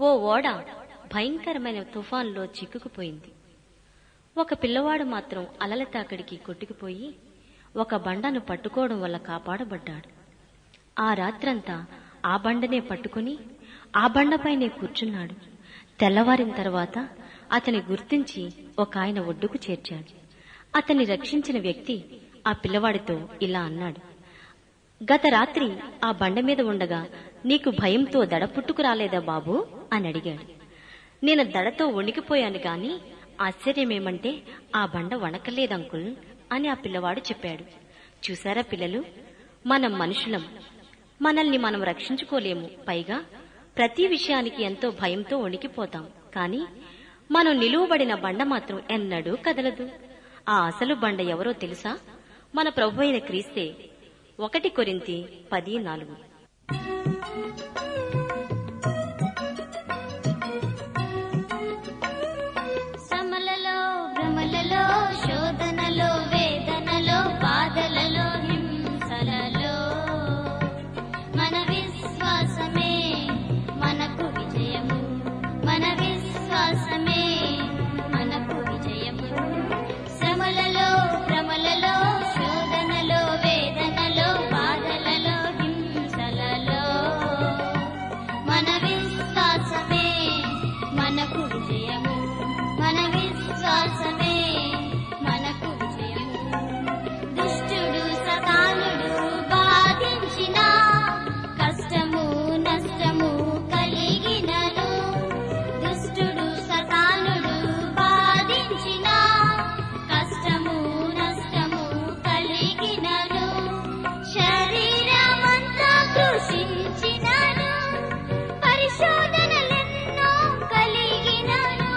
ఓడ భయంకరమైన తుఫాన్లో చిక్కుకుపోయింది. ఒక పిల్లవాడు మాత్రం అలల తాకిడికి కొట్టుకుపోయి ఒక బండను పట్టుకోవడం వల్ల కాపాడబడ్డాడు. ఆ రాత్రంతా ఆ బండనే పట్టుకుని ఆ బండపైనే కూర్చున్నాడు. తెల్లవారిన తర్వాత అతని గుర్తించి ఒక ఆయన ఒడ్డుకు చేర్చాడు. అతన్ని రక్షించిన వ్యక్తి ఆ పిల్లవాడితో ఇలా అన్నాడు: గత రాత్రి ఆ బండ మీద ఉండగా నీకు భయంతో దడ పుట్టుకు రాలేదా బాబూ అని అడిగాడు. నేను దడతో వణికిపోయాను గాని ఆశ్చర్యమేమంటే ఆ బండ వణకలేదంకుల్ అని ఆ పిల్లవాడు చెప్పాడు. చూసారా పిల్లలు, మనం మనుషులం, మనల్ని మనం రక్షించుకోలేము. పైగా ప్రతి విషయానికి ఎంతో భయంతో వణికిపోతాం. కాని మనం నిలువబడిన బండ మాత్రం ఎన్నడూ కదలదు. ఆ అసలు బండ ఎవరో తెలుసా? మన ప్రభు అయిన క్రీస్తే. 1 కొరింథీ 10:4. శ్రమలలో, భ్రమలలో, శోధనలో, వేదనలో, బాధలలో, హింసలలో మన విశ్వాసమే మనకు విజయము. మన విశ్వాసమే మనకు విజయము. శ్రమలలో, భ్రమలలో, శోధనలో, వేదనలో, బాధలలో, హింసలలో మన విశ్వాసమే మనకు విజయము. మన విశ్వాసమే మనకు విజయము. దుష్టుడు సతానుడు బాధించిన కష్టము నష్టము కలిగినను, దుష్టుడు సతానుడు బాధించిన కష్టము నష్టము కలిగినను, శరీరమంతా కృషించినను, పరిశోధనలెన్నో కలిగినను,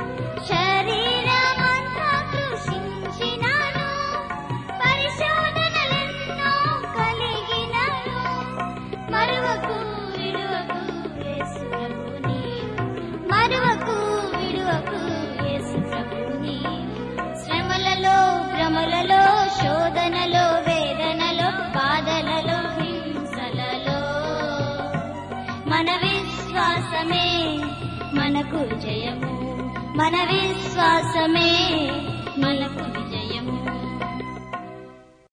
శరీరమంతా కృషించినను, పరిశోధనలెన్నో కలిగినను, మరువకు విడువకు యేసు ప్రభుని, మరువకు విడువకు యేసు ప్రభుని. శ్రమలలో, భ్రమలలో, శోధనలో, వేదనలో, బాధలలో, హింసలలో మన విశ్వాసమే మనకు విజయము. మన విశ్వాసమే మనకు విజయము.